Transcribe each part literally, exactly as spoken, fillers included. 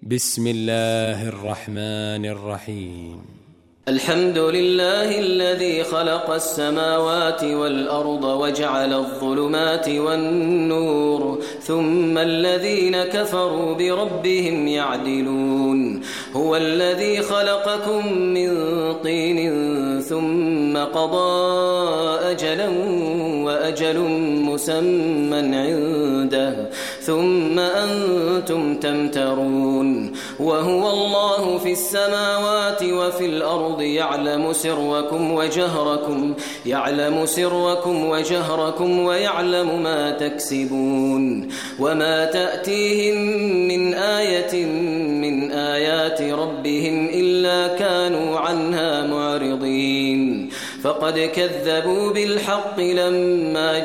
بسم الله الرحمن الرحيم. الحمد لله الذي خلق السماوات والأرض وجعل الظلمات والنور ثم الذين كفروا بربهم يعدلون. هو الذي خلقكم من طين ثم قضى أجلا وأجل مسمى عنده ثم أنتم تمترون. وهو الله في السماوات وفي الأرض يعلم سركم وجهركم يعلم سركم وجهركم ويعلم ما تكسبون. وما تأتيهم من آية من آيات ربهم إلا كانوا عنها معرضين. فقد كذبوا بالحق لما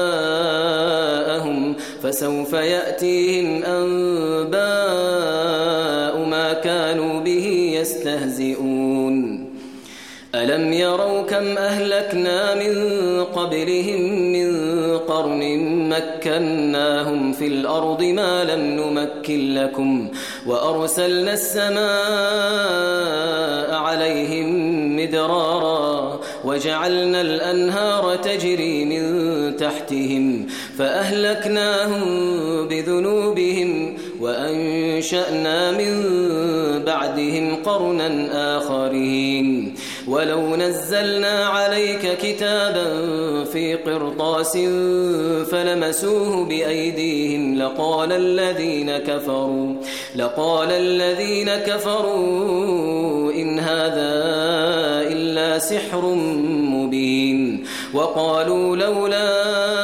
جاءهم فسوف يأتيهم أنباء ما كانوا به يستهزئون. ألم يروا كم أهلكنا من قبلهم من قرن مكناهم في الأرض ما لم نمكن لكم وأرسلنا السماء عليهم مدرارا وجعلنا الأنهار تجري من تحتهم فأهلكناهم بذنوبهم وأنشأنا من بعدهم قرنا آخرين. ولو نزلنا عليك كتابا في قرطاس فلمسوه بأيديهم لقال الذين كفروا لقال الذين كفروا إن هذا إلا سحر مبين. وقالوا لولا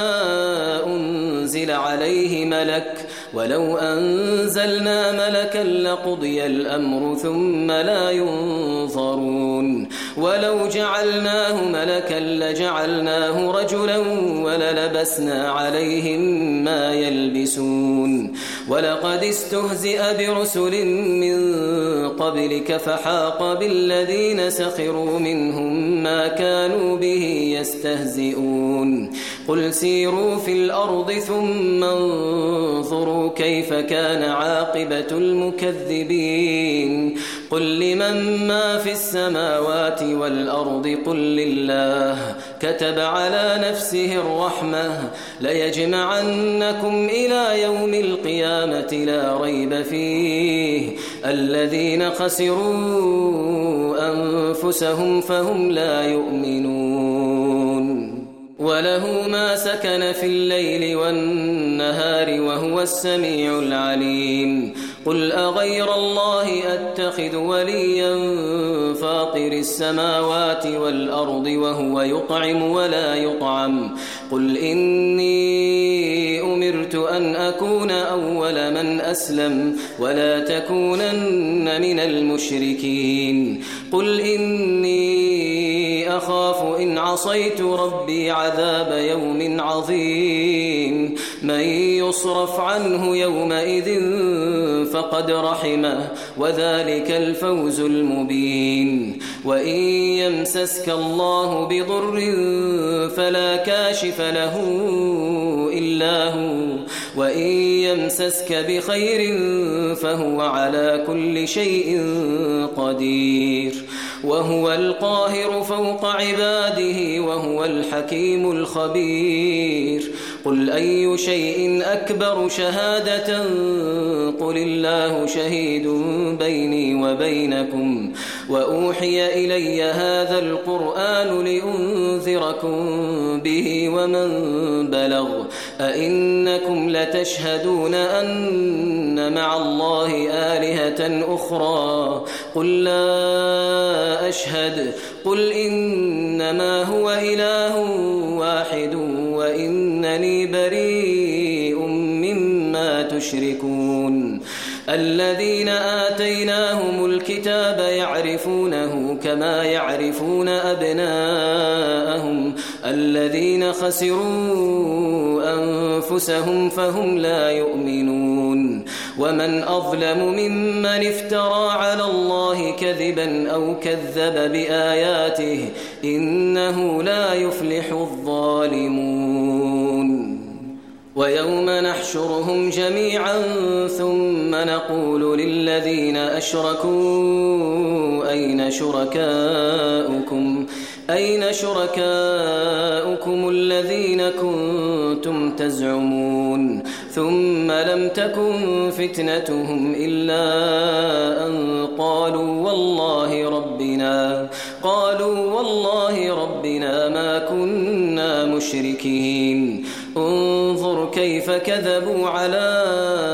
أنزل عليه ملك ولو أنزلنا ملكا لقضي الأمر ثم لا ينظرون. ولو جعلناه ملكا لجعلناه رجلا وللبسنا عليهم ما يلبسون. ولقد استهزئ برسل من قبلك فحاق بالذين سخروا منهم ما كانوا به يستهزئون. قل سيروا في الأرض ثم انظروا كيف كان عاقبة المكذبين. قل لمن ما في السماوات والأرض قل لله كتب على نفسه الرحمة ليجمعنكم إلى يوم القيامة لا ريب فيه الذين خسروا أنفسهم فهم لا يؤمنون. وله ما سكن في الليل والنهار وهو السميع العليم. قل أغير الله أتخذ وليا فاطر السماوات والأرض وهو يطعم ولا يطعم. قل إني أمرت أن أكون أول من أسلم ولا تكونن من المشركين. قل إني أخاف إن عصيت ربي عذاب يوم عظيم. من يصرف عنه يومئذ فقد رحمه وذلك الفوز المبين. وإن يمسسك الله بضر فلا كاشف له إلا هو وإن يمسسك بخير فهو على كل شيء قدير. وهو القاهر فوق عباده وهو الحكيم الخبير. قل أي شيء أكبر شهادة قل الله شهيد بيني وبينكم وأوحي إلي هذا القرآن لأنذركم به ومن بلغ أئنكم لتشهدون أن مع الله آلهة أخرى قل لا أشهد. قل إنما هو إله واحد وإنني بريء مما تشركون. الذين آتيناهم الكتاب يعرفونه كما يعرفون أبناءهم الذين خسروا أنفسهم فهم لا يؤمنون. ومن أظلم ممن افترى على الله كذبا أو كذب بآياته إنه لا يفلح الظالمون. ويوم نحشرهم جميعا ثم نقول للذين أشركوا أين شركاؤكم أين شركاؤكم الذين كنتم تزعمون ثم لم تكن فتنتهم إلا أن قالوا والله ربنا قالوا والله ربنا ما كنا مشركين انظر كيف كذبوا على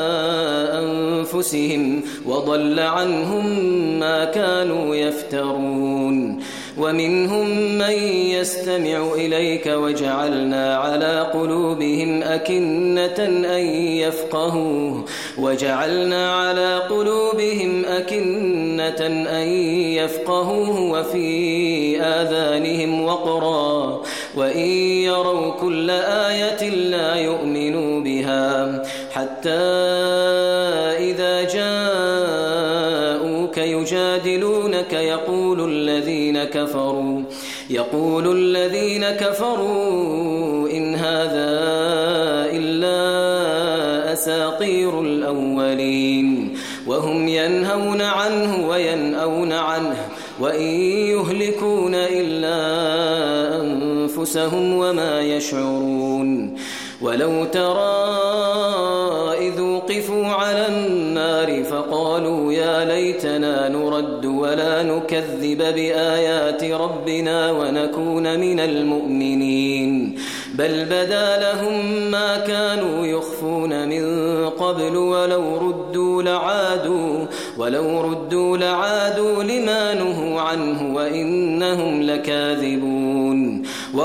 أنفسهم وضل عنهم ما كانوا يفترون ومنهم من يستمع إليك وجعلنا على قلوبهم أكنة أن يفقهوه وجعلنا على قلوبهم أكنة أن يفقهوه وفي آذانهم وقرا وإن يروا كل آية لا يؤمنوا بها حتى إذا جاءوك يجادلونك يقول الذين كفروا يقول الذين كفروا إن هذا إلا أساطير الأولين وهم ينهون عنه وينأون عنه وإن يهلكون إلا أنفسهم وما يشعرون ولو ترى إذ وقفوا على النار فقالوا يا ليتنا نرد ولا نكذب بآيات ربنا ونكون من المؤمنين بل بدا لهم ما كانوا يخفون من قبل ولو ردوا لعادوا ولو ردوا لعادوا لما نهوا عنه وإنهم لكاذبون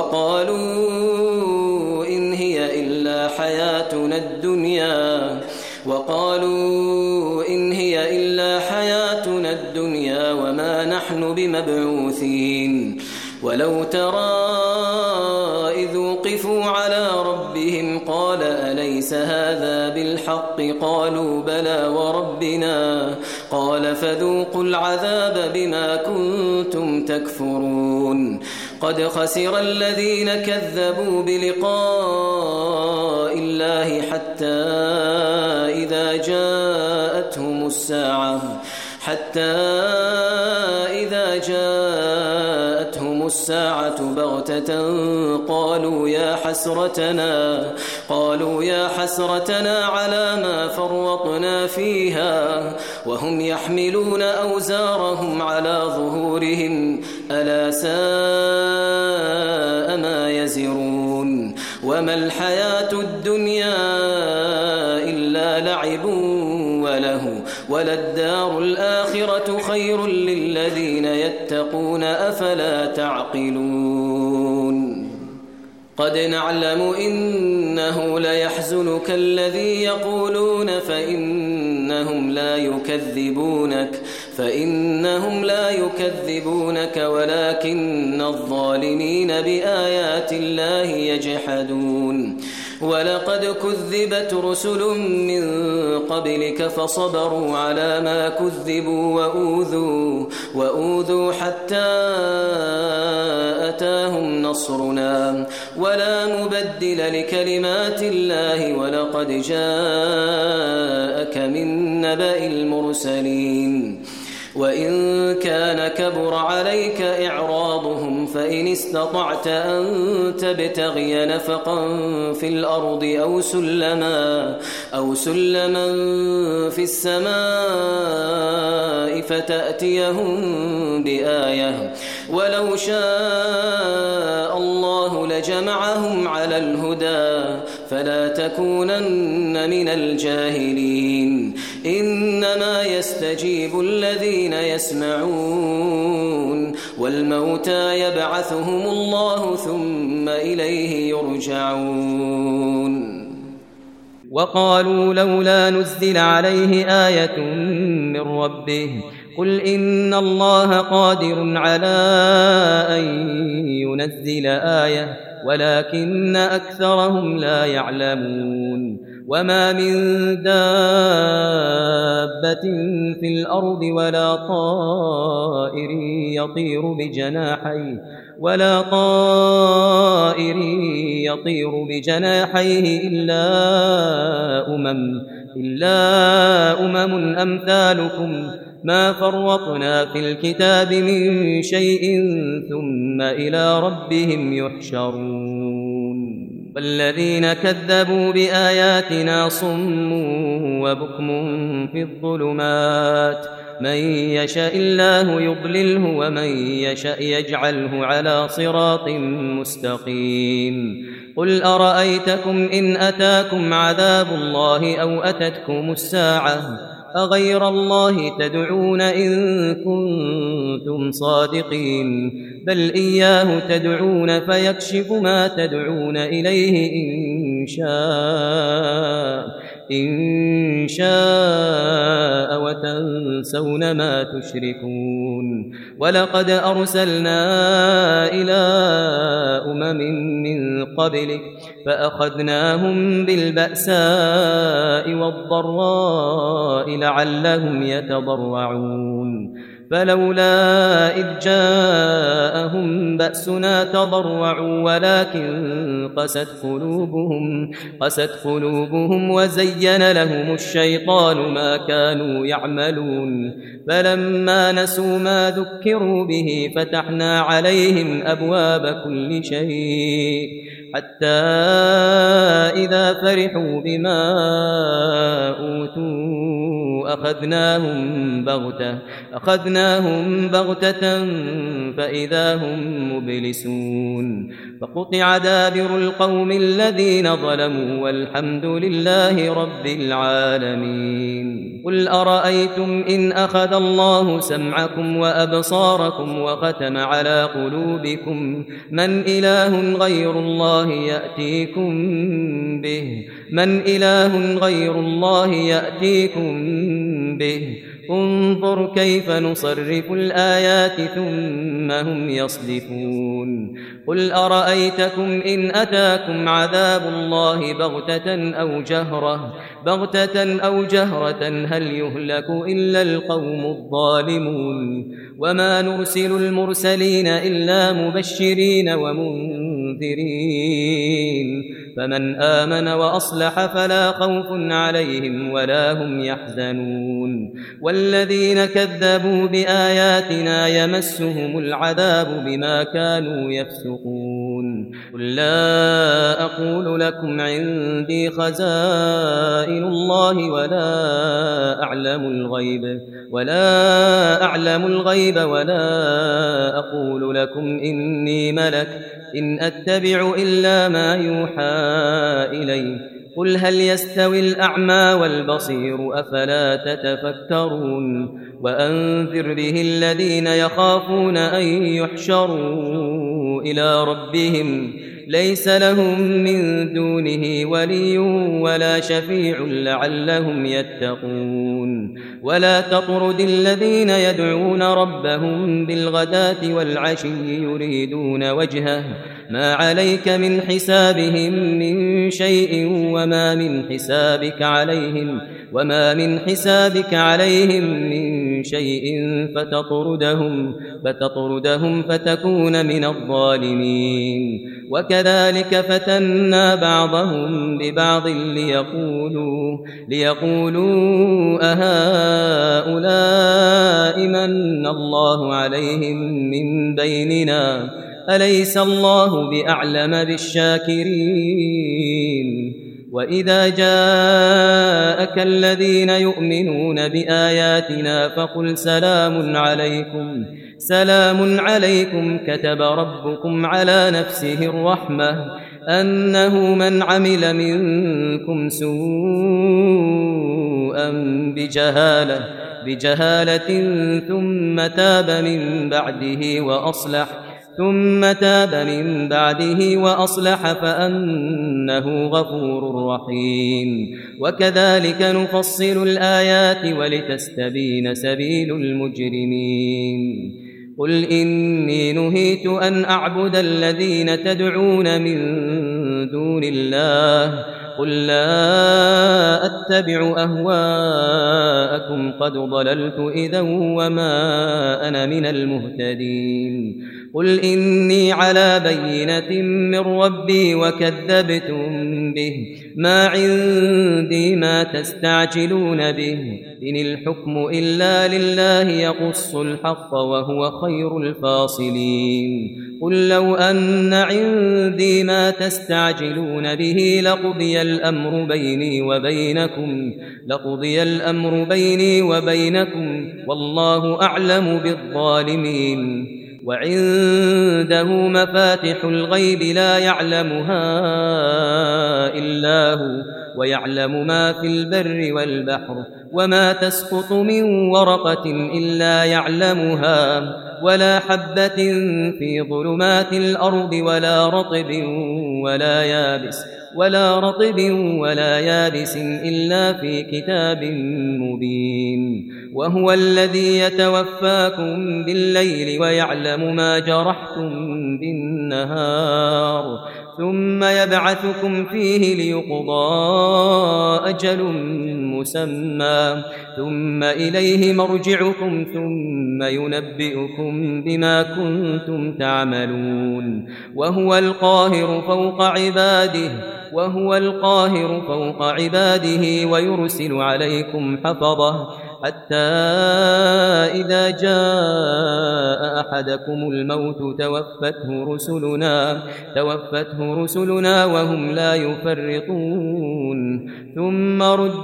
وقالوا إن هي إلا حياتنا الدنيا وقالوا إن هي إلا حياتنا الدنيا وما نحن بمبعوثين ولو ترى إذ وقفوا على ربهم قال أليس هذا بالحق قالوا بلى وربنا قال فذوقوا العذاب بما كنتم تكفرون قد خسر الذين كذبوا بلقاء الله حتى إذا جاءتهم الساعة حتى إذا جاءتهم الساعة بغتة قالوا يا حسرتنا قالوا يا حسرتنا على ما فرطنا فيها وهم يحملون أوزارهم على ظهورهم ألا ساء ما يزرون وما الحياة الدنيا إلا لعب وله وللدار الآخرة خير للذين يتقون أفلا تعقلون قد نعلم إنه ليحزنك الذي يقولون فإنهم لا يكذبونك فإنهم لا يكذبونك ولكن الظالمين بآيات الله يجحدون ولقد كذبت رسل من قبلك فصبروا على ما كذبوا وأوذوا وأوذوا حتى أتاهم نصرنا ولا مبدل لكلمات الله ولقد جاءك من نبأ المرسلين وإن كان كبر عليك إعراضهم فإن استطعت أن تبتغي نفقا في الأرض أو سلما أو سلما في السماء فتأتيهم بآية ولو شاء الله لجمعهم على الهدى فلا تكونن من الجاهلين إنما يستجيب الذين يسمعون والموتى يبعثهم الله ثم إليه يرجعون وقالوا لولا نزل عليه آية من ربه قل إن الله قادر على أن ينزل آية ولكن أكثرهم لا يعلمون وما من دابة دابة في الأرض ولا طائر يطير بجناحيه ولا طائر يطير بجناحيه إلا أمم إلا أمم أمثالكم ما فرطنا في الكتاب من شيء ثم إلى ربهم يحشرون والذين كذبوا بآياتنا صم وبكم في الظلمات من يشاء الله يضلله ومن يشاء يجعله على صراط مستقيم قل أرأيتكم إن أتاكم عذاب الله أو أتتكم الساعة أغير الله تدعون إن كنتم صادقين بل إياه تدعون فيكشف ما تدعون إليه إن شاء إن شاء وتنسون ما تشركون ولقد أرسلنا إلى أمم من قبلك فأخذناهم بالبأساء والضراء لعلهم يتضرعون فلولا إذ جاءهم بأسنا تضرعوا ولكن قست قلوبهم قست قلوبهم وزين لهم الشيطان ما كانوا يعملون فلما نسوا ما ذكروا به فتحنا عليهم أبواب كل شيء حتى إذا فرحوا بما أوتوا أخذناهم بغتة أخذناهم بغتة فإذا هم مبلسون فقطع دابر القوم الذين ظلموا والحمد لله رب العالمين قل أرأيتم إن أخذ الله سمعكم وأبصاركم وختم على قلوبكم من إله غير الله يأتيكم به من إله غير الله يأتيكم به انظر كيف نصرف الآيات ثم هم يصدفون قل أرأيتكم إن أتاكم عذاب الله بغتة أو جهرة بغتة أو جهرة هل يهلك إلا القوم الظالمون وما نرسل المرسلين إلا مبشرين ومنذرين فمن آمن وأصلح فلا خوف عليهم ولا هم يحزنون والذين كذبوا بآياتنا يمسهم العذاب بما كانوا يفسقون قل لا أقول لكم عندي خزائن الله ولا أعلم الغيب ولا أعلم الغيب ولا أقول لكم إني ملك إن أتبع إلا ما يوحى إلي قل هل يستوي الأعمى والبصير أفلا تتفكرون وأنذر به الذين يخافون أن يحشروا إلى ربهم ليس لهم من دونه ولي ولا شفيع لعلهم يتقون ولا تطرد الذين يدعون ربهم بالغداة والعشي يريدون وجهه ما عليك من حسابهم من شيء وما من حسابك عليهم وما من حسابك عليهم من شيء فتطردهم فتطردهم فتكون من الظالمين وكذلك فتنا بعضهم ببعض ليقولوا ليقولوا أهؤلاء من الله عليهم من بيننا أليس الله بأعلم بالشاكرين وإذا جاءك الذين يؤمنون بآياتنا فقل سلام عليكم سلام عليكم كتب ربكم على نفسه الرحمة أنه من عمل منكم سوءا بجهالة بجهالة ثم تاب من بعده وأصلح ثم تاب من بعده وأصلح فأنه غفور رحيم وكذلك نفصل الآيات ولتستبين سبيل المجرمين قل إني نهيت أن أعبد الذين تدعون من دون الله قل لا أتبع أهواءكم قد ضللت إذا وما أنا من المهتدين قل إني على بينة من ربي وكذبتم به ما عندي ما تستعجلون به إن الحكم إلا لله يقص الحق وهو خير الفاصلين قل لو أن عندي ما تستعجلون به لقضي الأمر بيني وبينكم لقضي الأمر بيني وبينكم والله أعلم بالظالمين وعنده مفاتح الغيب لا يعلمها إلا هو ويعلم ما في البر والبحر وما تسقط من ورقة إلا يعلمها ولا حبة في ظلمات الأرض ولا رطب ولا يابس ولا رطب ولا يابس إلا في كتاب مبين وهو الذي يتوفاكم بالليل ويعلم ما جرحتم بالنهار ثم يبعثكم فيه ليقضى أجل مسمى ثم إليه مرجعكم ثم ينبئكم بما كنتم تعملون وهو القاهر فوق عباده وهو القاهر فوق عباده ويرسل عليكم حفظه حتى إذا جاء أحدكم الموت توفته رسلنا توفته رسلنا وهم لا يفرطون ثم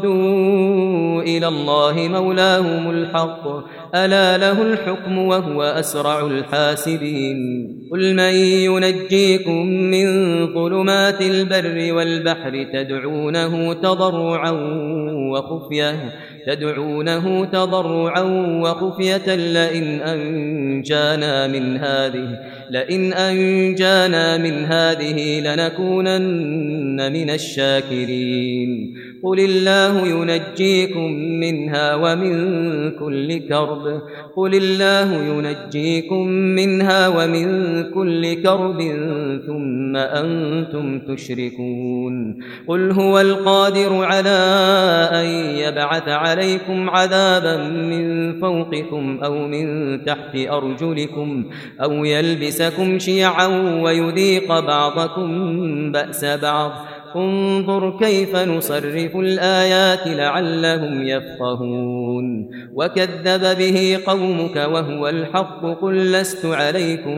ردوا إلى الله مولاهم الحق ألا له الحكم وهو أسرع الحاسبين قل من ينجيكم من ظلمات البر والبحر تدعونه تضرعا وخفية تدعونه تضرعا وخفية لئن أنجانا من هذه لئن أنجانا من هذه لنكونن من الشاكرين قل الله ينجيكم منها ومن كل كرب قل الله ينجيكم منها ومن كل كرب ثم أنتم تشركون قل هو القادر على أن يبعث عليكم عذابا من فوقكم أو من تحت أرجلكم أو يلبسكم شيعا ويذيق بعضكم بأس بعض انظر كيف نصرف الآيات لعلهم يفقهون وكذب به قومك وهو الحق قل لست عليكم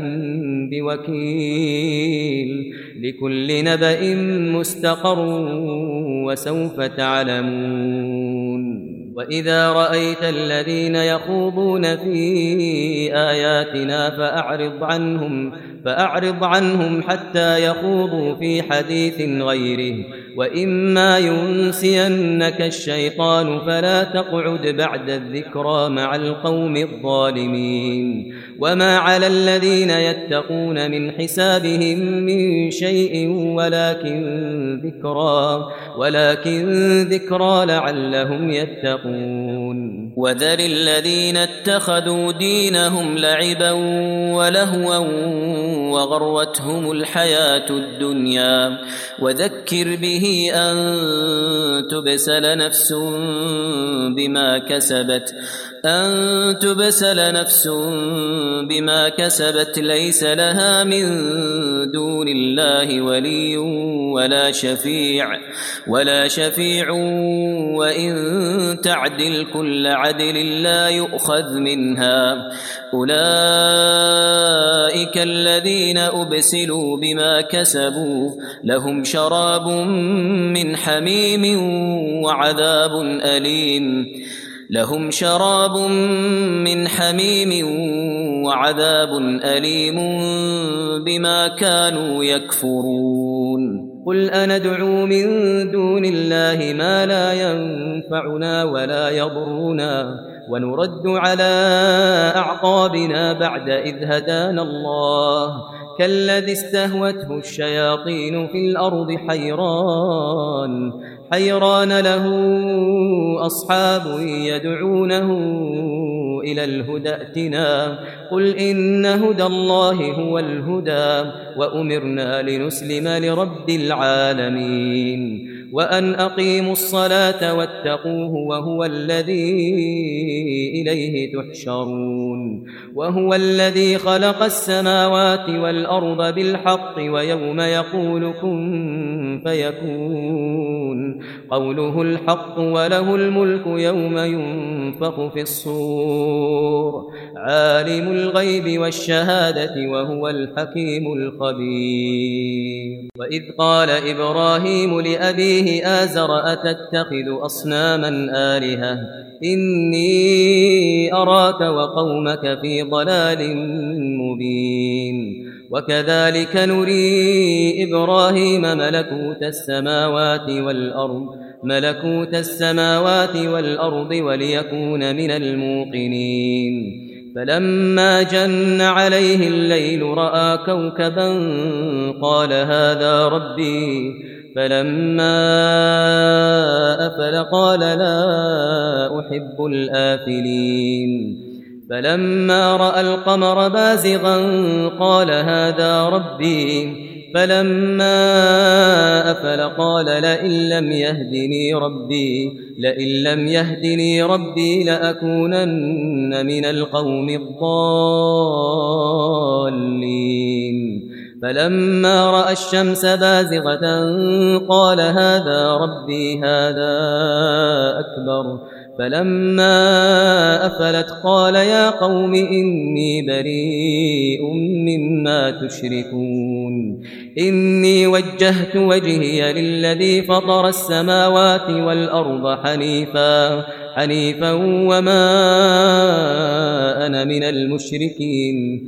بوكيل لكل نبأ مستقر وسوف تعلمون وإذا رأيت الذين يخوضون في آياتنا فأعرض عنهم فأعرض عنهم حتى يخوضوا في حديث غيره وإما ينسينك الشيطان فلا تقعد بعد الذكرى مع القوم الظالمين وما على الذين يتقون من حسابهم من شيء ولكن ذكرى ولكن ذكرى لعلهم يتقون وذر الذين اتخذوا دينهم لعبا ولهوا وغرتهم الحياة الدنيا وذكر به أن تبسل نفس بما كسبت أن تبسل نفس بما كسبت ليس لها من دون الله ولي ولا شفيع ولا شفيع وإن تعدل كل عدل لا يؤخذ منها أولئك الذين أبسلوا بما كسبوا لهم شراب من حميم وعذاب أليم لهم شراب من حميم وعذاب أليم بما كانوا يكفرون قل أندعو من دون الله ما لا ينفعنا ولا يضرنا ونرد على أعقابنا بعد إذ هدانا الله كالذي استهوته الشياطين في الأرض حيران حيران له أصحاب يدعونه إلى الهدى ائتنا قل إن هدى الله هو الهدى وأمرنا لنسلم لرب العالمين وأن أقيموا الصلاة واتقوه وهو الذي إليه تحشرون وهو الذي خلق السماوات والأرض بالحق ويوم يقول كن فيكون قوله الحق وله الملك يوم ينفخ في الصور عالم الغيب والشهادة وهو الحكيم الخبير وإذ قال إبراهيم لأبيه آزر أتتخذ أصناما آلهة إني أراك وقومك في ضلال مبين وكذلك نري إبراهيم ملكوت السماوات والأرض ملكوت السماوات والأرض وليكون من الموقنين فلما جن عليه الليل رأى كوكبا قال هذا ربي فلما أفل قال لا أحب الآفلين فلما رأى القمر بازغا قال هذا ربي فلما أفل قال لئن لم يهدني ربي لئن لم يهدني ربي لأكونن من القوم الضالين فلما رأى الشمس بازغة قال هذا ربي هذا أكبر فلما أفلت قال يا قوم إني بريء مما تشركون إني وجهت وجهي للذي فطر السماوات والأرض حنيفا حنيفا وما أنا من المشركين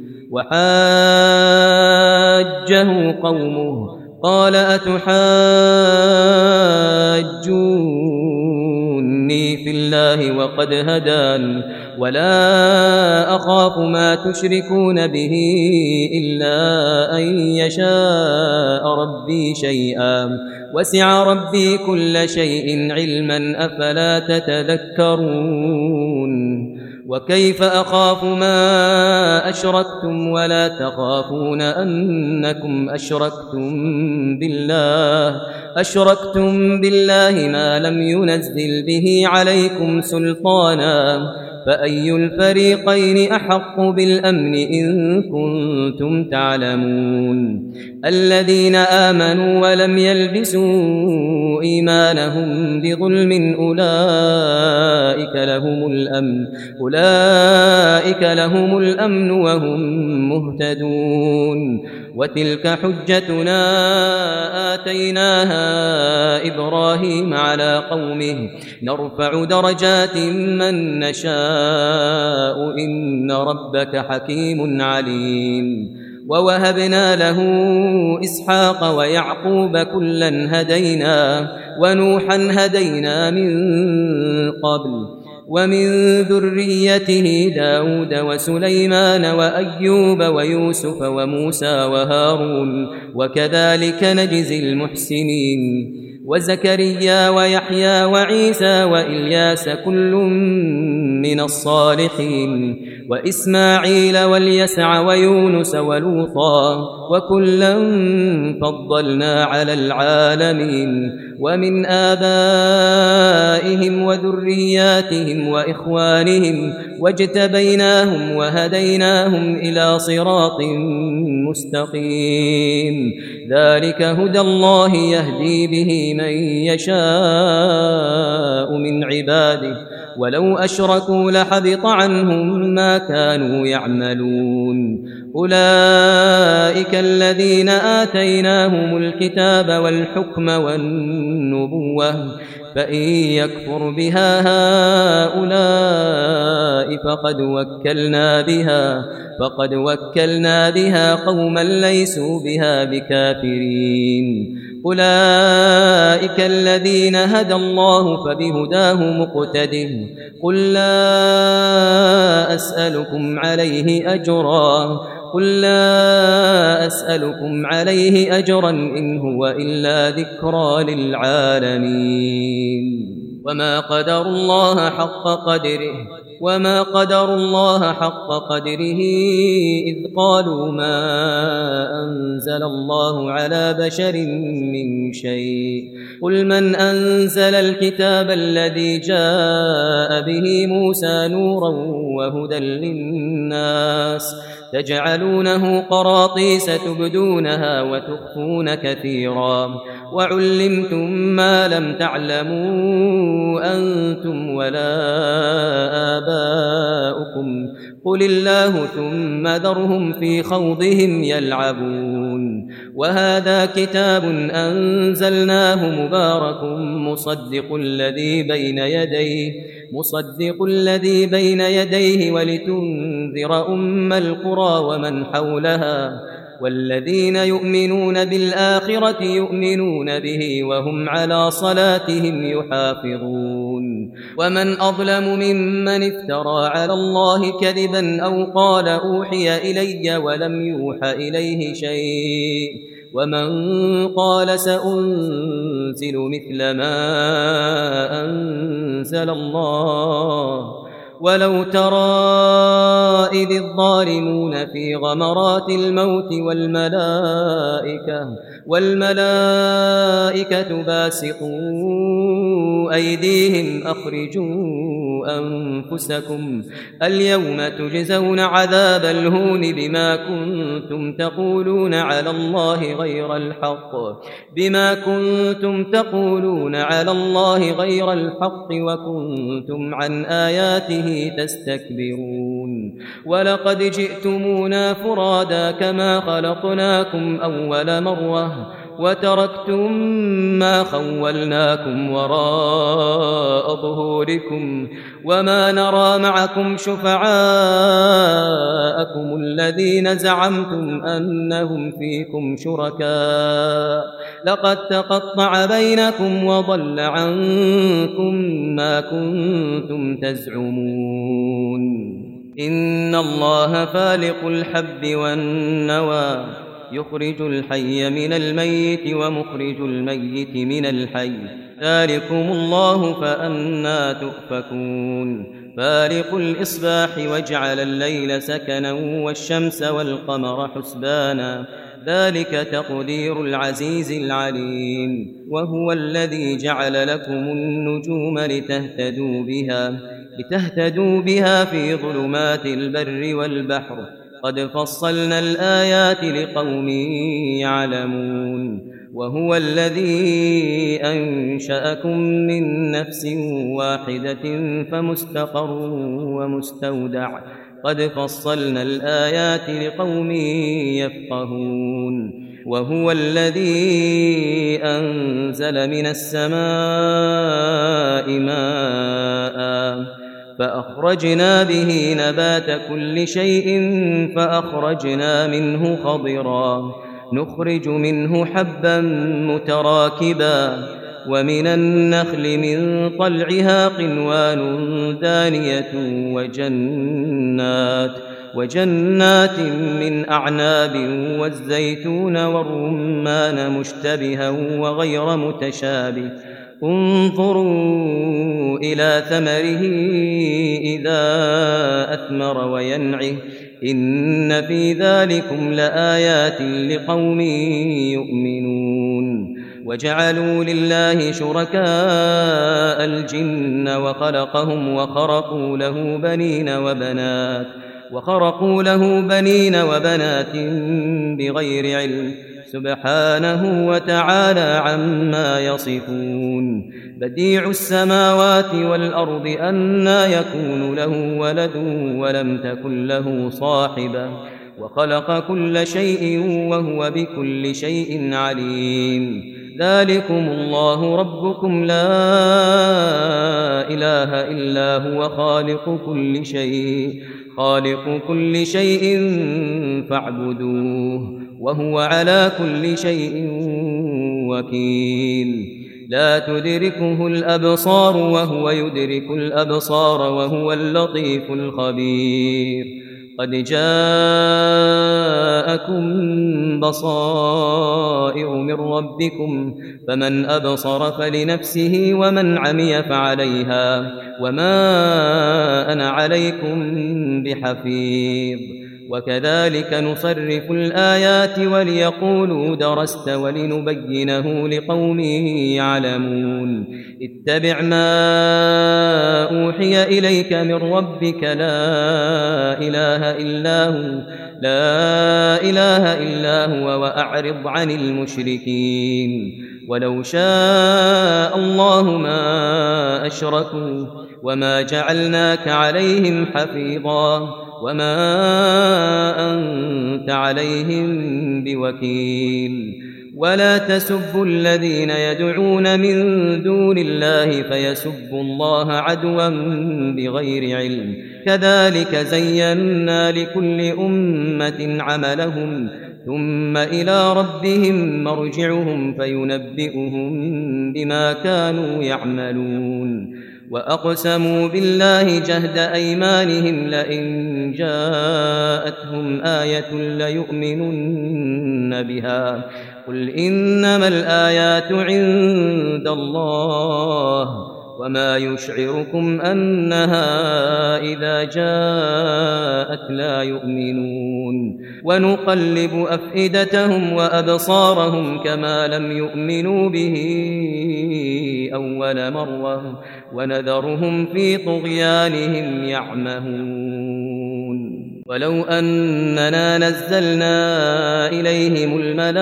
وحاجه قومه قال أتحاجوني في الله وقد هدان ولا أخاف ما تشركون به إلا أن يشاء ربي شيئا وسع ربي كل شيء علما أفلا تتذكرون وكيف أخاف ما أشركتم ولا تخافون أنكم أشركتم بالله أشركتم بالله ما لم ينزل به عليكم سلطانا فأي الفريقين أحق بالأمن إن كنتم تعلمون الذين آمنوا ولم يلبسوا إيمانهم بظلم أولئك لهم الأمن أولئك لهم الأمن وهم مهتدون وتلك حجتنا آتيناها إبراهيم على قومه نرفع درجات من نشاء إن ربك حكيم عليم ووهبنا له إسحاق ويعقوب كلا هدينا ونوحا هدينا من قبل ومن ذريته داود وسليمان وأيوب ويوسف وموسى وهارون وكذلك نجزي المحسنين وزكريا ويحيى وعيسى وإلياس كل من الصالحين وإسماعيل واليسع ويونس ولوطا وكلا فضلنا على العالمين ومن آبائهم وذرياتهم وإخوانهم واجتبيناهم وهديناهم إلى صراط مستقيم ذلك هدى الله يهدي به من يشاء من عباده ولو أشركوا لحبط عنهم ما كانوا يعملون أولئك الذين آتيناهم الكتاب والحكم والنبوة فإن يكفر بها هؤلاء فقد وكلنا بها فقد وكلنا بها قوما ليسوا بها بكافرين أولئك الذين هدى الله فبهداه مقتده قل لا أسألكم عليه أجرا قل لا أسألكم عليه أجرا إن هو إلا ذكرى للعالمين وما قدر الله حق قدره وما قدر الله حق قدره إذ قالوا ما أنزل الله على بشر من شيء قل من أنزل الكتاب الذي جاء به موسى نورا وهدى للناس تجعلونه قراطيس تبدونها وتخفون كثيرا وعلمتم ما لم تعلموا أنتم ولا آباؤكم قل الله ثم ذرهم في خوضهم يلعبون وهذا كتاب أنزلناه مبارك مصدق الذي بين يديه مصدق الذي بين يديه ولتنذر أم القرى ومن حولها والذين يؤمنون بالآخرة يؤمنون به وهم على صلاتهم يحافظون ومن أظلم ممن افترى على الله كذبا أو قال أوحي إلي ولم يوحى إليه شيء ومن قال سأنزل مثل ما أنزل الله ولو ترى إذ الظالمون في غمرات الموت والملائكة والملائكة باسطوا أيديهم أخرجوا أنفسكم اليوم تجزون عذاب الهون بما كنتم تقولون على الله غير الحق بما كنتم تقولون على الله غير الحق وكنتم عن آياته تستكبرون ولقد جئتمونا فرادا كما خلقناكم أول مرة وتركتم ما خولناكم وراء ظهوركم وما نرى معكم شفعاءكم الذين زعمتم أنهم فيكم شركاء لقد تقطع بينكم وضل عنكم ما كنتم تزعمون إن الله فالق الحب والنوى يخرج الحي من الميت ومخرج الميت من الحي ذلكم الله فأنى تؤفكون فالق الإصباح وجعل الليل سكنا والشمس والقمر حسبانا ذلك تقدير العزيز العليم وهو الذي جعل لكم النجوم لتهتدوا بها لتهتدوا بها في ظلمات البر والبحر قد فصلنا الآيات لقوم يعلمون وهو الذي أنشأكم من نفس واحدة فمستقر ومستودع قد فصلنا الآيات لقوم يفقهون وهو الذي أنزل من السماء ماء فأخرجنا به نبات كل شيء فأخرجنا منه خضرا نخرج منه حبا متراكبا ومن النخل من طلعها قنوان دانية وجنات وجنات من أعناب والزيتون والرمان مشتبها وغير متشابه انظروا إلى ثمره إذا أثمر وينعه إن في ذلكم لآيات لقوم يؤمنون وجعلوا لله شركاء الجن وخلقهم وخرقوا له بنين وبنات وخرقوا له بنين وبنات بغير علم سبحانه وتعالى عما يصفون بديع السماوات والأرض أنى يكون له ولد ولم تكن له صاحبة وخلق كل شيء وهو بكل شيء عليم ذلكم الله ربكم لا إله إلا هو خالق كل شيء خالق كل شيء فاعبدوه وهو على كل شيء وكيل لا تدركه الأبصار وهو يدرك الأبصار وهو اللطيف الخبير قد جاءكم بصائر من ربكم فمن أبصر فلنفسه ومن عمي فعليها وما أنا عليكم بحفيظ وكذلك نصرف الآيات وليقولوا درست ولنبينه لقوم يعلمون اتبع ما أوحي إليك من ربك لا إله إلا هو لا إله إلا هو وأعرض عن المشركين ولو شاء الله ما أشركوا وما جعلناك عليهم حفيظا وما أنت عليهم بوكيل ولا تسبوا الذين يدعون من دون الله فيسبوا الله عدوا بغير علم كذلك زينا لكل أمة عملهم ثم إلى ربهم مرجعهم فينبئهم بما كانوا يعملون وأقسموا بالله جهد أيمانهم لئن جاءتهم آية ليؤمنن بها قل إنما الآيات عند الله وما يشعركم أنها إذا جاءت لا يؤمنون ونقلب أفئدتهم وأبصارهم كما لم يؤمنوا به أول مرة ونذرهم في طغيانهم يعمهون ولو أننا نزلنا إليهم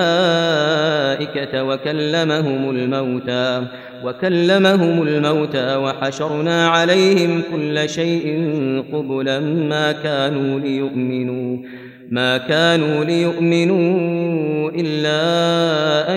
الملائكة وكلمهم الموتى وكلمهم الموتى وحشرنا عليهم كل شيء قبلا ما كانوا ليؤمنوا ما كانوا ليؤمنوا إلا أن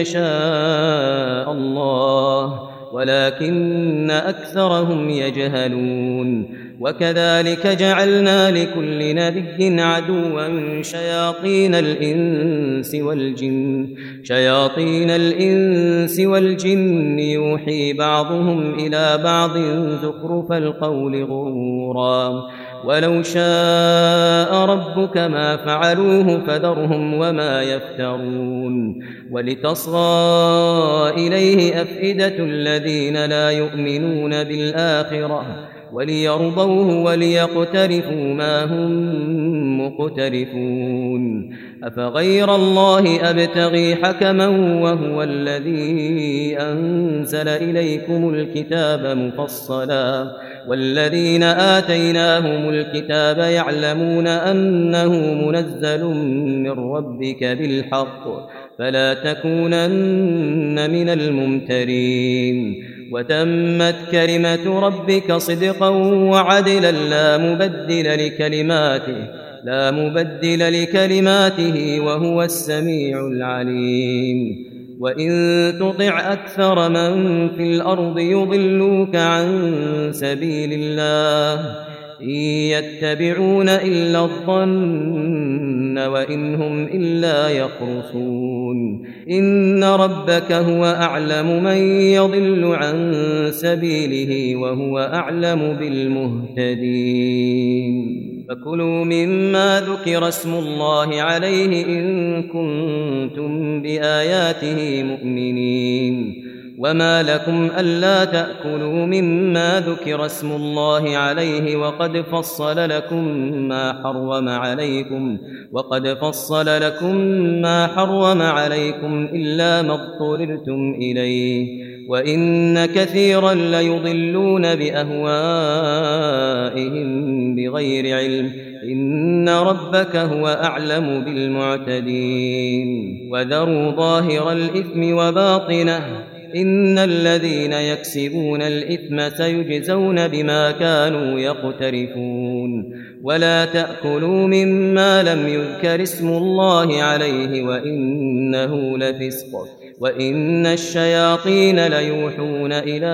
يشاء الله ولكن أكثرهم يجهلون وكذلك جعلنا لكل نبي عدوا شياطين الإنس والجن شياطين الإنس والجن يوحي بعضهم إلى بعض زخرف القول غرورا ولو شاء ربك ما فعلوه فذرهم وما يفترون ولتصغى إليه أفئدة الذين لا يؤمنون بالآخرة وليرضوه وليقترفوا ما هم مقترفون أفغير الله أبتغي حكما وهو الذي أنزل إليكم الكتاب مفصلا والذين آتيناهم الكتاب يعلمون أنه منزل من ربك بالحق فلا تكونن من الممترين وتمت كلمة ربك صدقا وعدلا لا مبدل لكلماته لا مبدل لكلماته وهو السميع العليم وإن تطع أكثر من في الأرض يضلوك عن سبيل الله إن يتبعون إلا الظن وإن هم إلا يخرصون إن ربك هو أعلم من يضل عن سبيله وهو أعلم بالمهتدين فكلوا مما ذكر اسم الله عليه إن كنتم بآياته مؤمنين وما لكم ألا تأكلوا مما ذكر اسم الله عليه وقد فصل لكم ما حرم عليكم وقد فصل لكم ما حرم عليكم إلا ما اضطررتم إليه وإن كثيرا ليضلون بأهوائهم بغير علم إن ربك هو أعلم بالمعتدين وذروا ظاهر الإثم وباطنه إن الذين يكسبون الإثم سيجزون بما كانوا يقترفون ولا تأكلوا مما لم يذكر اسم الله عليه وإنه لفسق وإن الشياطين ليوحون إلى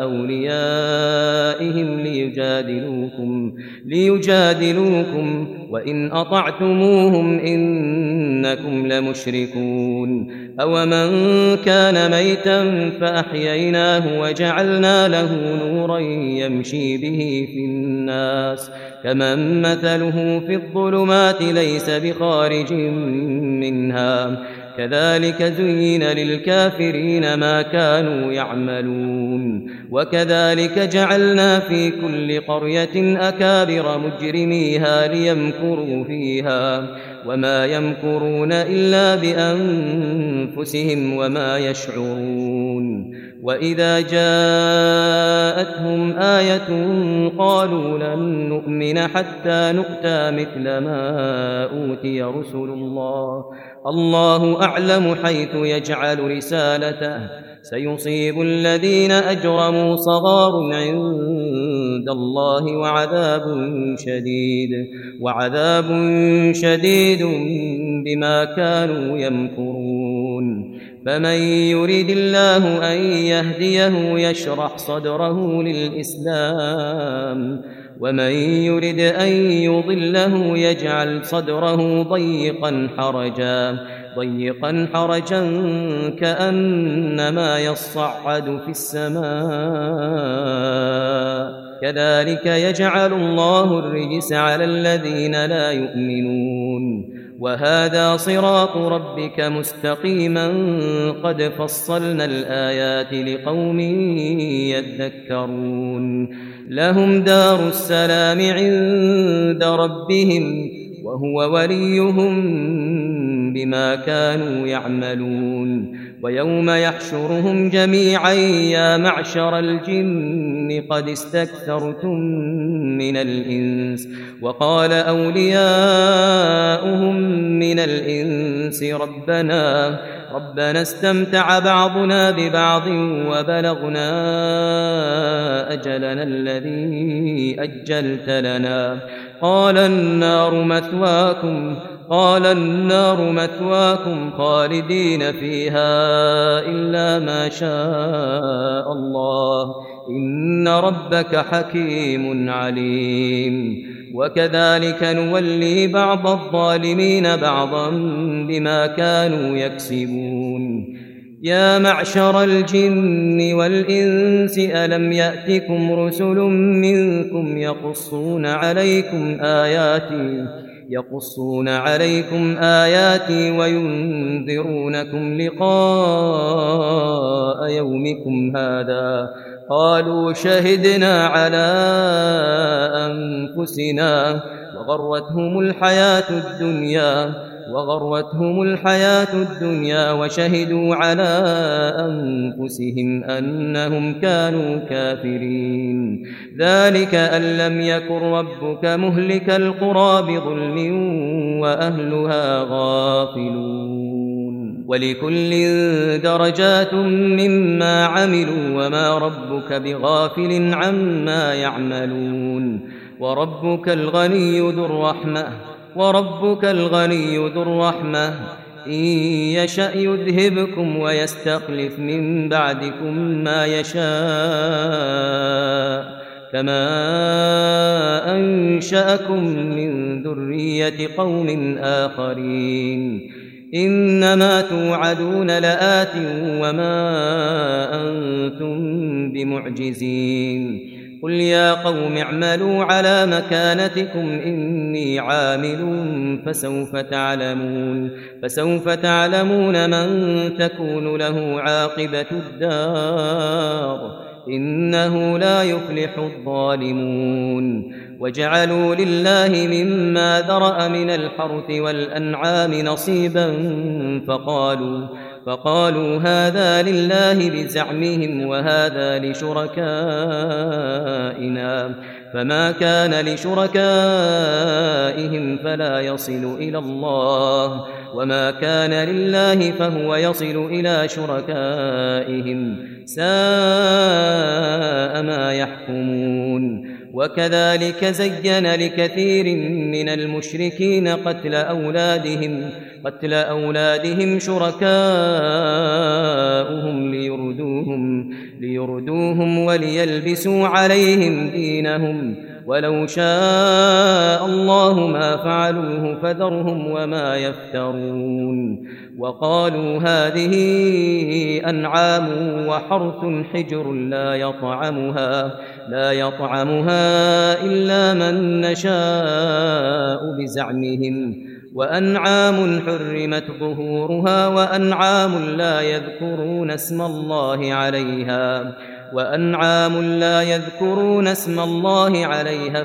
أوليائهم ليجادلوكم ليجادلوكم وإن أطعتموهم إنكم لمشركون أومن كان ميتا فأحييناه وجعلنا له نورا يمشي به في الناس كمن مثله في الظلمات ليس بخارج منها كذلك زين للكافرين ما كانوا يعملون وكذلك جعلنا في كل قرية أكابر مجرميها ليمكروا فيها وما يمكرون إلا بأنفسهم وما يشعرون وإذا جاءتهم آية قالوا لن نؤمن حتى نؤتى مثل ما أوتي رسل الله الله أعلم حيث يجعل رسالته سيصيب الذين أجرموا صغار عند الله وعذاب شديد وعذاب شديد بما كانوا يمكرون فمن يريد الله أن يهديه يشرح صدره للإسلام ومن يرد أن يضله يجعل صدره ضيقا حرجا ضيقا حرجا كأنما يصعد في السماء كذلك يجعل الله الرجس على الذين لا يؤمنون وهذا صراط ربك مستقيما قد فصلنا الآيات لقوم يذكرون لهم دار السلام عند ربهم وهو وليهم بما كانوا يعملون ويوم يحشرهم جميعا يا معشر الجن قد استكثرتم من الإنس وقال أولياؤهم من الإنس ربنا ربنا استمتع بعضنا ببعض وبلغنا أجلنا الذي أجلت لنا قال النار مثواكم قال النار مثواكم خالدين فيها إلا ما شاء الله إن ربك حكيم عليم وكذلك نولي بعض الظالمين بعضا بما كانوا يكسبون يا معشر الجن والإنس ألم يأتكم رسل منكم يقصون عليكم آياتي يقصون عليكم آياتي وينذرونكم لقاء يومكم هذا قالوا شهدنا على أنفسنا وغرتهم الحياة الدنيا وغرتهم الحياة الدنيا وشهدوا على أنفسهم أنهم كانوا كافرين ذلك أن لم يكن ربك مهلك القرى بظلم وأهلها غافلون ولكل درجات مما عملوا وما ربك بغافل عما يعملون وربك الغني ذو الرحمة وربك الغني ذو الرحمة إن يشأ يذهبكم ويستخلف من بعدكم ما يشاء كما أنشأكم من ذرية قوم آخرين إنما توعدون لآت وما أنتم بمعجزين قل يا قوم اعملوا على مكانتكم إني عامل فسوف تعلمون فسوف تعلمون من تكون له عاقبة الدار إنه لا يفلح الظالمون وجعلوا لله مما ذرأ من الحرث والأنعام نصيبا فقالوا فقالوا هذا لله بزعمهم وهذا لشركائنا فما كان لشركائهم فلا يصل إلى الله وما كان لله فهو يصل إلى شركائهم ساء ما يحكمون وكذلك زين لكثير من المشركين قتل أولادهم قتل أولادهم شركاؤهم ليردوهم ليردوهم وليلبسوا عليهم دينهم ولو شاء الله ما فعلوه فذرهم وما يفترون وقالوا هذه أنعام وحرث حجر لا يطعمها لا يطعمها إلا من نشاء بزعمهم وأنعام حرمت ظهورها وأنعام لا يذكرون اسم الله عليها وأنعام لا يذكرون اسم الله عليها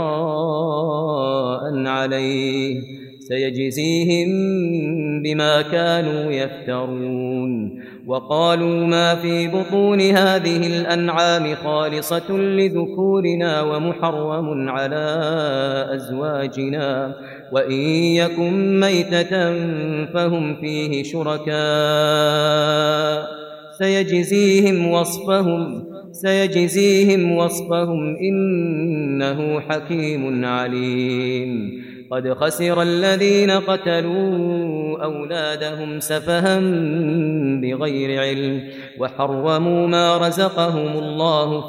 افتراء عليه سيجزيهم بما كانوا يفترون وقالوا ما في بطون هذه الأنعام خالصة لذكورنا ومحرم على أزواجنا وإن يكن ميتة فهم فيه شركاء سيجزيهم وصفهم سيجزيهم وصفهم إنه حكيم عليم قد خسر الذين قتلوا أولادهم سفها بغير علم وحرموا ما رزقهم الله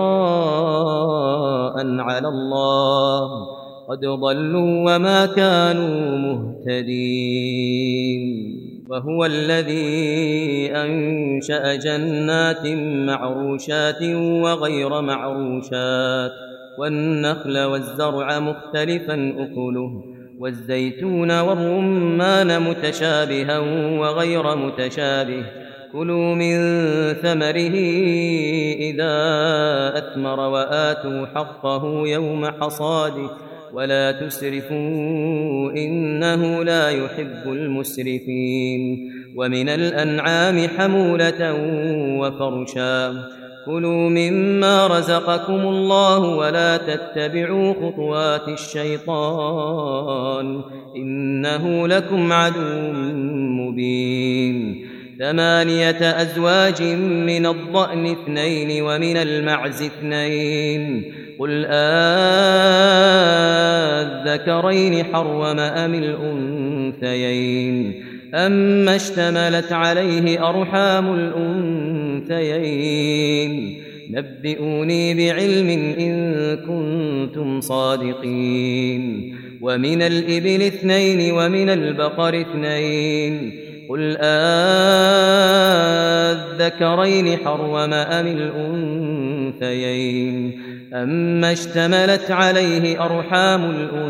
افتراء على الله قد ضلوا وما كانوا مهتدين وهو الذي أنشأ جنات معروشات وغير معروشات والنخل والزرع مختلفا أكله والزيتون والرمان متشابها وغير متشابه كلوا من ثمره إذا أثمر وآتوا حقه يوم حصاده ولا تسرفوا إنه لا يحب المسرفين ومن الأنعام حمولة وفرشا كلوا مما رزقكم الله ولا تتبعوا خطوات الشيطان إنه لكم عدو مبين ثمانية أزواج من الضأن اثنين ومن المعز اثنين قل آذكرين حرم أم الأنثيين أما اشتملت عليه أرحام الأنثيين نبئوني بعلم إن كنتم صادقين ومن الإبل اثنين ومن البقر اثنين قل آذكرين حرم أم الأنثيين أما اشتملت عليه أرحام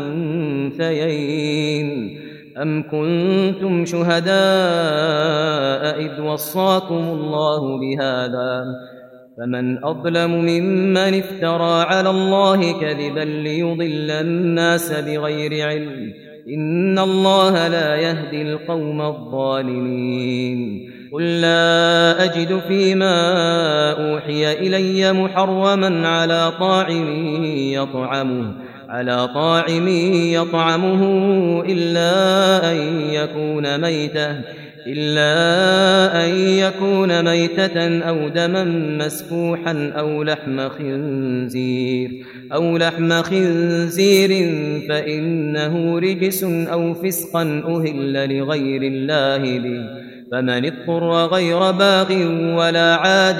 الأنثيين أم كنتم شهداء إذ وصاكم الله بهذا فمن أظلم ممن افترى على الله كذبا ليضل الناس بغير علم إن الله لا يهدي القوم الظالمين قل لا أجد فيما أوحي إلي محرما على طاعم يطعمه على طاعم يطعمه إلا أن يكون ميتة إلا أن يكون ميتة أو دما مسفوحا أو لحم خنزير أو لحم خنزير فإنه رجس أو فسقا أهل لغير الله به فمن اضطر غير باغ ولا عاد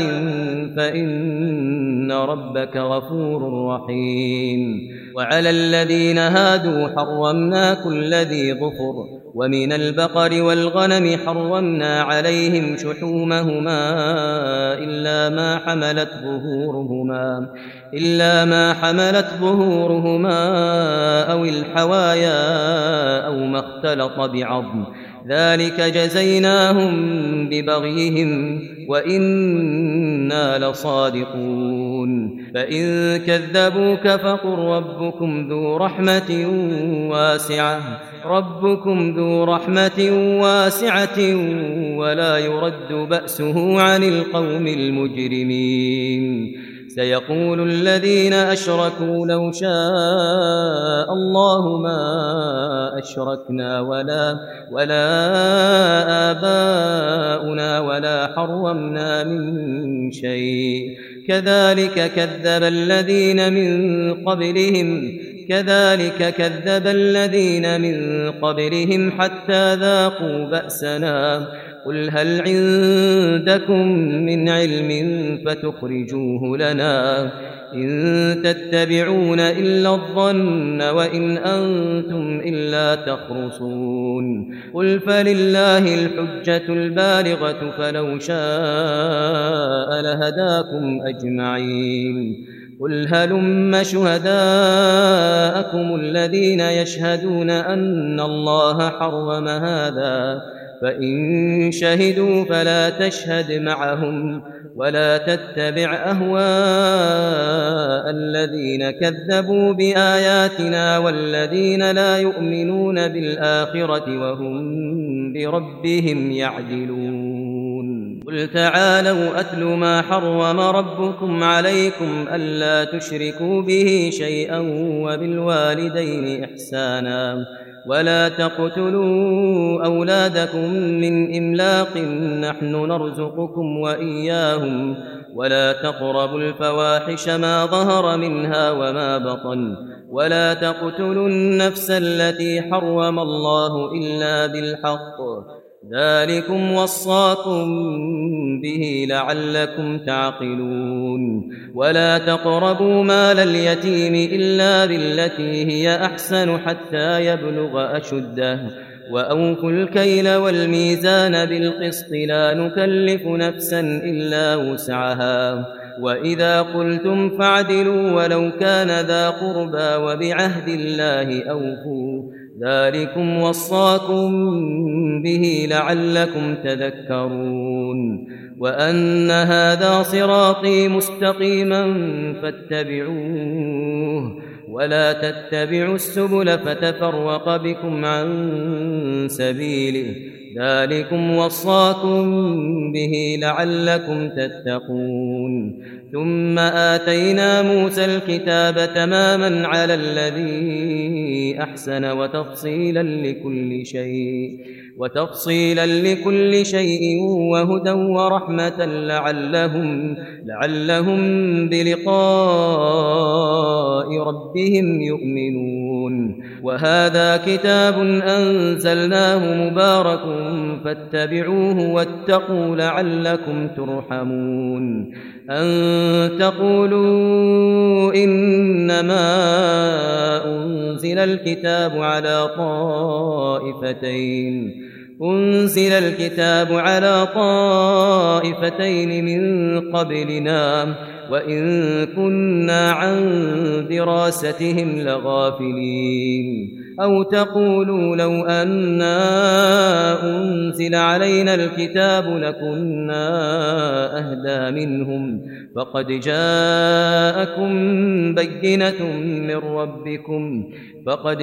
فإن ربك غفور رحيم وعلى الذين هادوا حرمنا كل ذي ظفر ومن البقر والغنم حرمنا عليهم شحومهما إلا ما حملت ظهورهما إلا ما حملت ظهورهما أو الحوايا أو ما اختلط بعظم ذلك جزيناهم ببغيهم وإنا لصادقون فإن كذبوك فقل ربكم ذو رحمة واسعة ربكم ذو رحمة واسعة ولا يرد بأسه عن القوم المجرمين سيقول الذين أشركوا لو شاء الله ما أشركنا ولا ولا آباؤنا ولا حرمنا من شيء كذلك كذب الذين من قبلهم كذلك كذب الذين من قبلهم حتى ذاقوا بأسنا قل هل عندكم من علم فتخرجوه لنا إن تتبعون إلا الظن وإن أنتم إلا تخرصون قل فلله الحجة البالغة فلو شاء لهداكم أجمعين قل هلم شهداءكم الذين يشهدون أن الله حرم هذا فإن شهدوا فلا تشهد معهم ولا تتبع أهواء الذين كذبوا بآياتنا والذين لا يؤمنون بالآخرة وهم بربهم يعدلون قل تعالوا أتل ما حرم ربكم عليكم ألا تشركوا به شيئا وبالوالدين إحسانا ولا تقتلوا أولادكم من إملاق نحن نرزقكم وإياهم ولا تقربوا الفواحش ما ظهر منها وما بطن ولا تقتلوا النفس التي حرم الله إلا بالحق ذلكم وصاكم به لعلكم تعقلون ولا تقربوا مال اليتيم إلا بالتي هي أحسن حتى يبلغ أشده وأوفوا الكيل والميزان بالقسط لا نكلف نفسا إلا وسعها وإذا قلتم فاعدلوا ولو كان ذا قربى وبعهد الله أوفوا ذلكم وصاكم به لعلكم تذكرون وأن هذا صراطي مستقيما فاتبعوه ولا تتبعوا السبل فتفرق بكم عن سبيله ذلكم وصاكم به لعلكم تتقون ثم آتينا موسى الكتاب تماما على الذي أحسن وتفصيلا لكل شيء وتفصيلا لكل شيء وهدى ورحمة لعلهم لعلهم بلقاء ربهم يؤمنون وهذا كتاب أنزلناه مبارك فاتبعوه واتقوا لعلكم ترحمون أن تقولوا إنما أنزل الكتاب على طائفتين أنزل الكتاب على طائفتين من قبلنا وإن كنا عن دراستهم لغافلين أو تقولوا لو أنا أنزل علينا الكتاب لكنا أهدى منهم فقد جاءكم بينة من ربكم فقد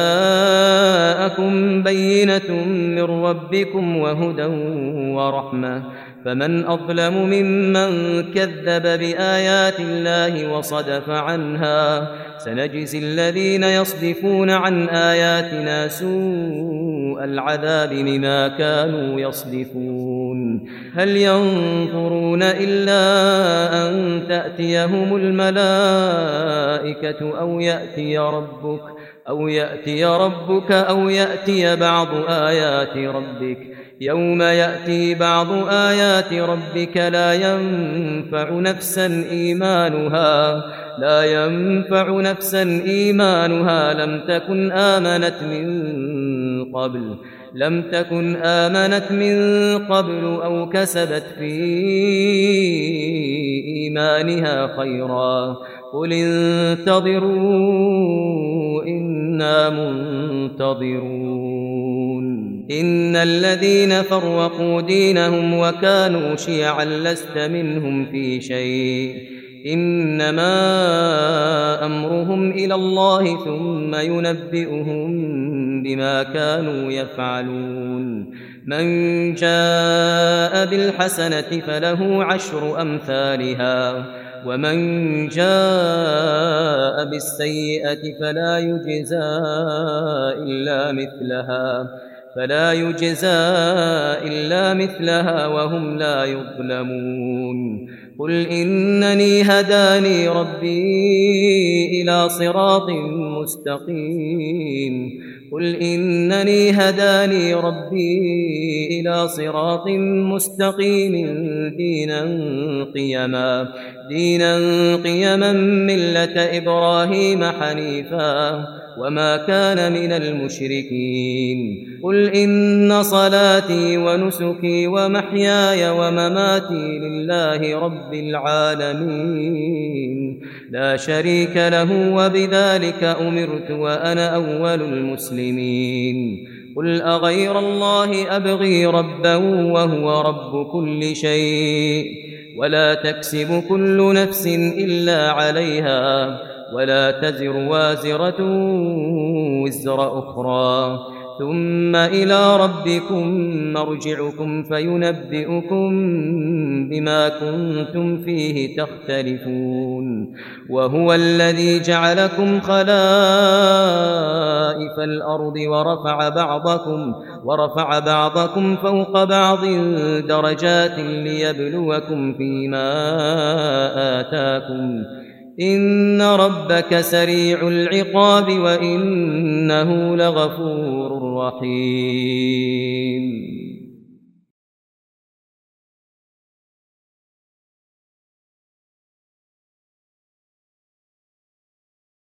جاءكم بينة من ربكم وهدى ورحمة فمن أظلم ممن كذب بآيات الله وصدف عنها سنجزي الذين يصدفون عن آياتنا سوء العذاب بما كانوا يصدفون هل ينظرون إلا أن تأتيهم الملائكة أو يأتي ربك أو يأتي ربك أو يأتي بعض آيات ربك يوم يأتي بعض آيات ربك لا ينفع نفسا إيمانها لا ينفع نفسا إيمانها لم تكن آمنت من قبل لم تكن آمنت من قبل أو كسبت في إيمانها خيرا قل انتظروا إنا منتظرون إن الذين فرقوا دينهم وكانوا شيعا لست منهم في شيء إنما أمرهم إلى الله ثم ينبئهم بما كانوا يفعلون من جاء بالحسنة فله عشر أمثالها ومن جاء بالسيئة فلا يجزى إلا مثلها فلا يجزى إلا مثلها وهم لا يظلمون قل إنني هداني ربي إلى صراط مستقيم قل إنني هداني ربي إلى صراط مستقيم دينا قيما دينا قيما ملة إبراهيم حنيفا وما كان من المشركين قل إن صلاتي ونسكي ومحياي ومماتي لله رب العالمين لا شريك له وبذلك أمرت وأنا أول المسلمين قل أغير الله أبغي ربا وهو رب كل شيء ولا تكسب كل نفس إلا عليها ولا تزر وازرة وزر أخرى ثم إلى ربكم مرجعكم فينبئكم بما كنتم فيه تختلفون وهو الذي جعلكم خلائف الأرض ورفع بعضكم ورفع بعضكم فوق بعض درجات ليبلوكم فيما آتاكم إن ربك سريع العقاب وإنه لغفور رحيم